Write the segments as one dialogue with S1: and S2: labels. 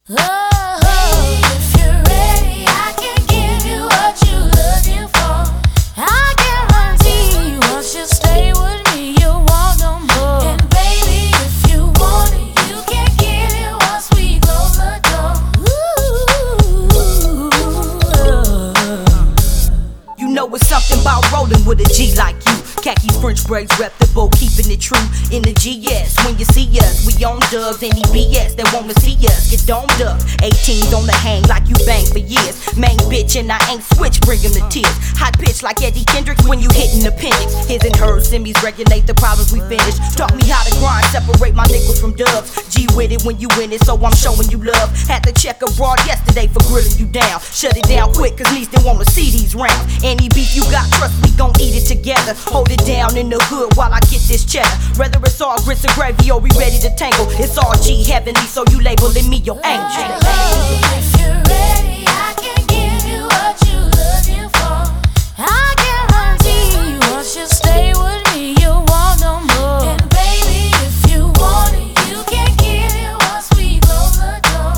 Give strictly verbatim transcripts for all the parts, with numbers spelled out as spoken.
S1: Oh, if you're ready, I can give you what you're looking for. I guarantee once you stay with me, you want no more. And baby, if you want it, you can get it once we close the door.
S2: Ooh, you know it's something about rolling with a G like you. Khaki French braids reputable, keeping it true in the G S. When you see us, we on dubs. Any B S that wanna see us get domed up. eighteens on the hang like you banged for years. Main bitch and I ain't switch, bring 'em to tears. Hot pitch like Eddie Kendricks when you hitting appendix. His and hers, semis regulate the problems we finish. Taught me how to grind, separate my nickels from dubs. G with it when you win it, so I'm showing you love. Had to check abroad yesterday for grilling you down. Shut it down quick, cause Niece didn't wanna see these rounds. Any beef you got, trust we gon' eat it together. Hold it down in the hood while I get this cheddar. Whether it's all grits or gravy or we ready to tangle, it's all G heavenly, so you labeling me your angel.
S1: Oh, if you're ready, I can give you what you're looking for. I guarantee once you stay with me, you want no more. And baby, if you want it, you can get it once we close the door.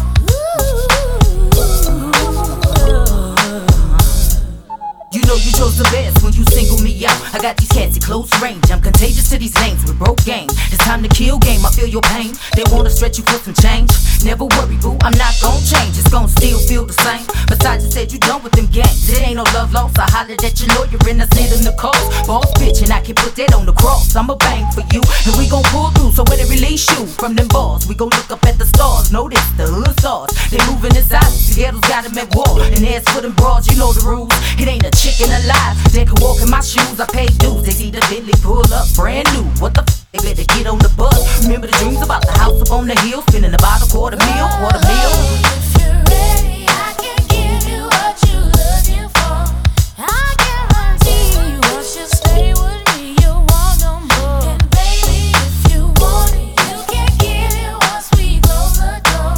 S2: You know you chose the best when you single me out. I got these cats at close range. I'm contagious to these lanes with broke game. It's time to kill game. I feel your pain. They wanna stretch you for some change. Never worry, boo. I'm not gon' change. It's gon' still feel the same. Besides, you said you done with them games. It ain't no love lost. I hollered at your lawyer and I sent him the call. Boss bitch, and I can put that on the cross. I'ma bang for you, and we gon' pull through. So when they release you from them bars, we gon' look up at the stars. Notice the hood stars. They moving inside. The ghettos got them at war. And as for them broads, you know the rules. It ain't a chicken alive that can walk in my shoes. I pay dues. They see the Bentley pull up brand new. What the f? They better get on the bus. Remember the dreams about the house up on the hill, spending about a quarter meal, quarter meal.
S1: If you're ready, I can give you what you're looking for. I guarantee once you stay with me, you want no more. And baby, if you want it, you can get it once we close the door.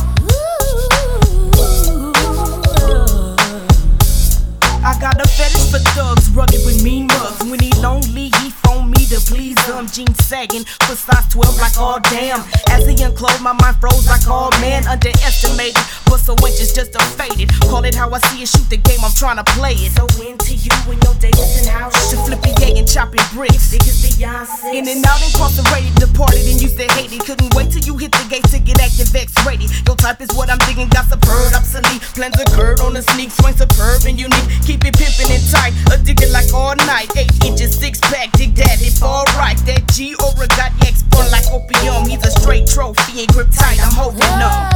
S3: I got a fetish for thugs, rugged with mean mugs. When he lonely, he phone me to please him. Jeans sagging, foot size twelve like all damn. As he unclothed, my mind froze like all man. Underestimated, but so inches just a faded. Call it how I see it, shoot the game, I'm trying to play it. So into you and your Davidson house. To flipping yay and chopping bricks. Niggas Beyonce. In and out, incarcerated, departed, and used to hate it. Couldn't wait till you hit the gates to get active X-rated. Your type is what I'm digging, got superb, obsolete. Plans occurred on the sneak, swing superb and unique. Keep it pimpin' and tight, a digger like all night. Eight inches, six pack, dig that, if alright. That G Aura got X spun like opium. He's a straight trophy and grip tight, I'm holding up.